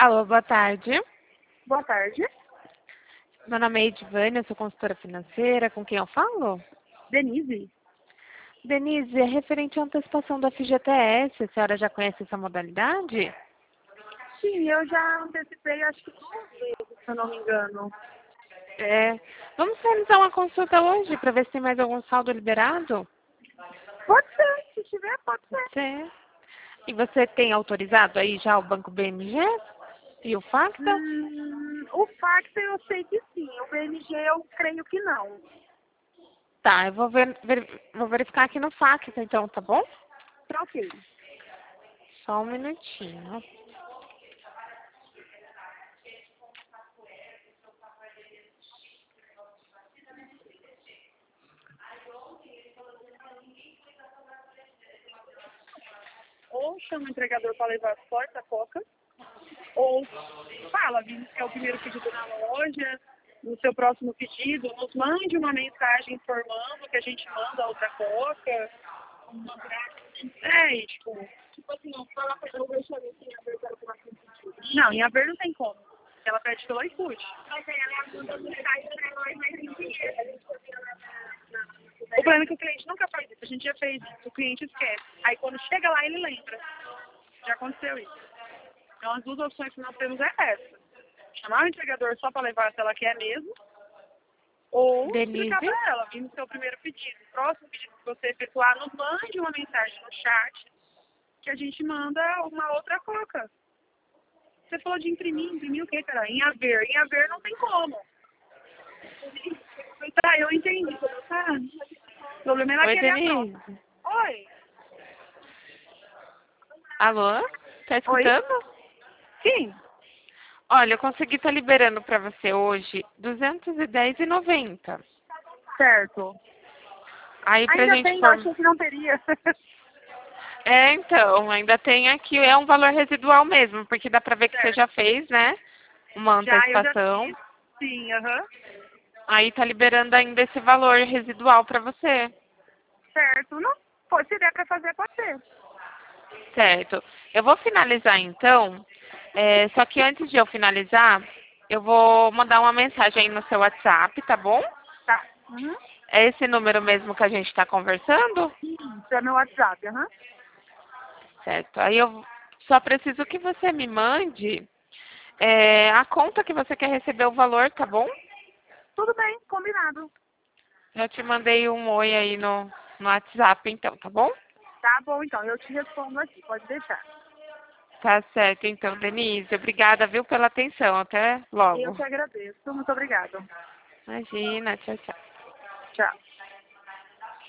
Alô, boa tarde. Boa tarde. Meu nome é Edivânia, eu sou consultora financeira. Com quem eu falo? Denise? Denise, é referente à antecipação do FGTS. A senhora já conhece essa modalidade? Sim, eu já antecipei, acho que 2 vezes, se eu não me engano. Vamos realizar uma consulta hoje para ver se tem mais algum saldo liberado? Pode ser, se tiver, pode ser. Sim. E você tem autorizado aí já o Banco BMG e o Facta? O Facta eu sei que sim, o BMG eu creio que não. Tá, eu vou vou verificar aqui no Facta então, tá bom? Tá ok. Só um minutinho. Ou chama o entregador para levar as porta-coca, ou fala, vindo que é o primeiro pedido na loja, no seu próximo pedido, nos mande uma mensagem informando que a gente manda outra coca. E, tipo assim, não fala pra eu deixar em Haver para tomar sentido. Não, em Haver não tem como. Ela pede pelo iFood. Mas aí ela é a conta do site pra nós, mas tem dinheiro. A gente confia O problema é que o cliente nunca faz isso. A gente já fez isso. O cliente esquece. Aí quando chega lá, ele lembra. Já aconteceu isso. Então as duas opções que nós temos é essa. Chamar o entregador só para levar se ela quer mesmo. Ou explicar Denise? para ela, vindo seu primeiro pedido. Próximo pedido que você efetuar, nos mande uma mensagem no chat que a gente manda uma outra coca. Você falou de imprimir o quê, cara? Em Haver não tem como. Tá, eu entendi. Tá. O problema é ela Oi, querer a nota. Denise. Oi. Alô? Tá Oi? escutando? Sim. Olha, eu consegui estar liberando para você hoje 210,90. Certo. Aí pra Ainda gente tem, eu for... achei que não teria. Então, ainda tem aqui, é um valor residual mesmo, porque dá pra ver que você Certo. já fez, né? Uma Eu já antecipação. fiz. Sim, aham. Aí tá liberando ainda esse valor residual pra você. Certo. Não, pode, se der pra fazer, pode ser. Certo. Eu vou finalizar então. Só que antes de eu finalizar, eu vou mandar uma mensagem aí no seu WhatsApp, tá bom? Tá. Uhum. É esse número mesmo que a gente está conversando? Isso é meu WhatsApp, aham. Certo. Aí eu só preciso que você me mande a conta que você quer receber o valor, tá bom? Tudo bem, combinado. Já te mandei um oi aí no WhatsApp, então, tá bom? Tá bom, então. Eu te respondo aqui, pode deixar. Tá certo, então, Denise. Obrigada, viu, pela atenção. Até Eu logo. que agradeço. Muito obrigada. Imagina, tchau, tchau. Tchau.